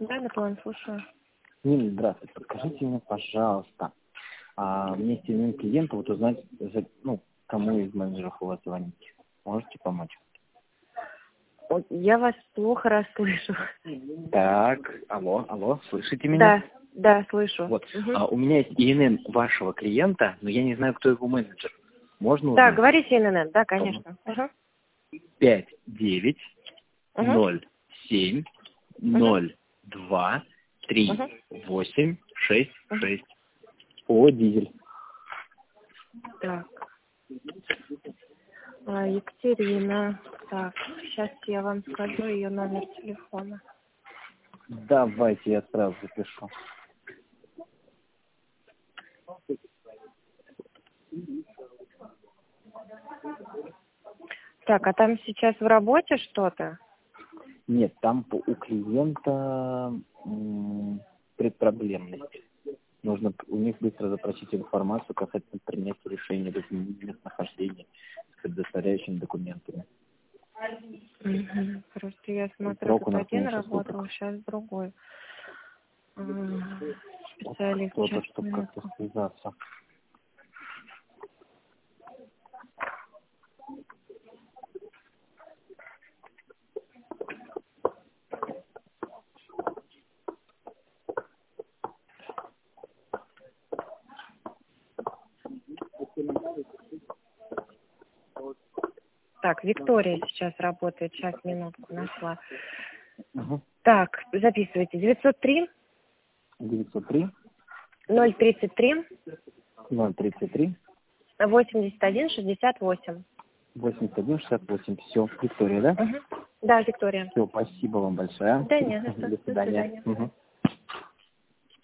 Да, Наполеон, слушаю. Нина, здравствуйте. Подскажите мне, пожалуйста, мне есть один клиент, вот узнать, кому из менеджеров у вас звонить. Можете помочь? Вот, я вас плохо расслышу. Так, алло, слышите меня? Да, слышу. Вот, Угу. у меня есть ИНН вашего клиента, но я не знаю, кто его менеджер. Можно Да, узнать? говорите ИНН, да, конечно. Угу. 5 9 Угу. 0 7 Угу. 0 2 3 Угу. 8 6 6. О, дизель. Так. Екатерина. Так, сейчас я вам скажу ее номер телефона. Давайте я сразу запишу. Так, а там сейчас в работе что-то? Нет, там у клиента предпроблемность. Нужно у них быстро запросить информацию касательно принятия решения местонахождения с предоставляющими документами. Угу. Просто я смотрю, Срок у тут нас один меньше работал, суток. сейчас другой. Специалист, Кто-то, сейчас, чтобы как-то минутку. связаться. Так, Виктория сейчас работает, сейчас, минутку, нашла. Угу. Так, записывайте. 903 903 033 033 81 68. 81 68. Все, Виктория, да? Угу. Да, Виктория. Все, спасибо вам большое. Да, не за что. До До свидания. свидания. Угу.